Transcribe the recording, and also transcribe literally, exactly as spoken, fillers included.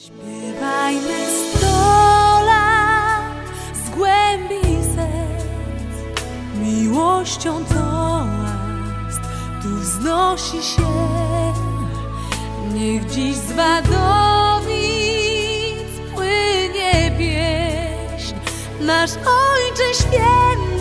Śpiewajmy sto lat z głębi serc, miłością toast tu wznosi się. Niech dziś z Wadowic płynie pieśń, nasz Ojcze Święty.